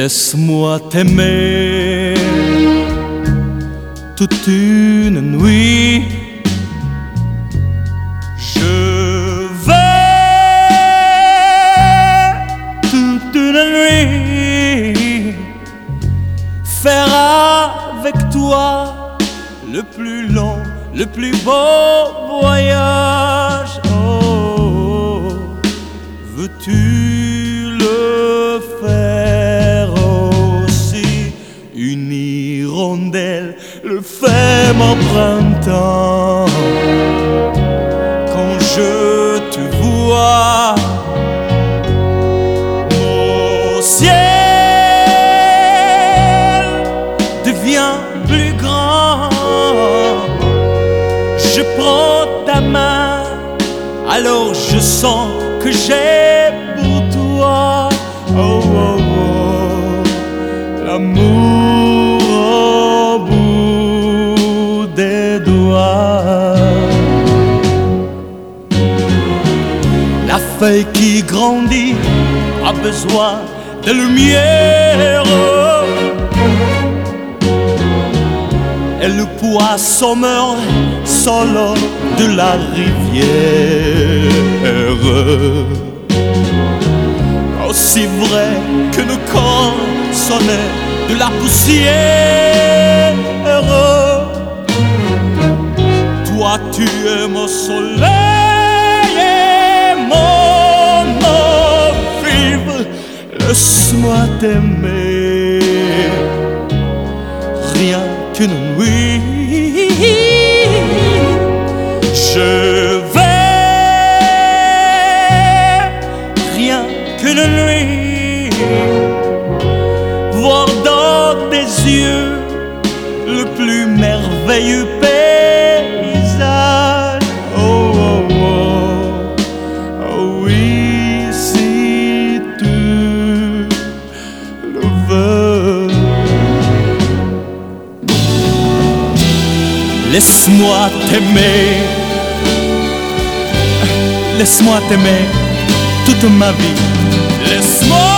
Laisse-moi t'aimer toute une nuit. Je vais toute une nuit faire avec toi le plus long, le plus beau voyage. Oh, veux-tu le faire aussi? Une hirondelle le fait mon printemps. Quand je te vois, mon ciel devient plus grand. Je prends ta main, alors je sens que j'ai pour toi, oh, oh, oh, l'amour au bout des doigts. La feuille qui grandit a besoin de lumière, et le poisson meurt solo de la rivière. Aussi vrai que nos corps sonnaient de la poussière. Toi tu es mon soleil et mon eau vive. Laisse-moi t'aimer, rien qu'une nuit. Je vais, rien qu'une nuit, voir dans tes yeux le plus merveilleux paysage. Oh, oh, oh, oh oui, si tu le veux. Laisse-moi t'aimer, laisse-moi t'aimer toute ma vie. Laisse-moi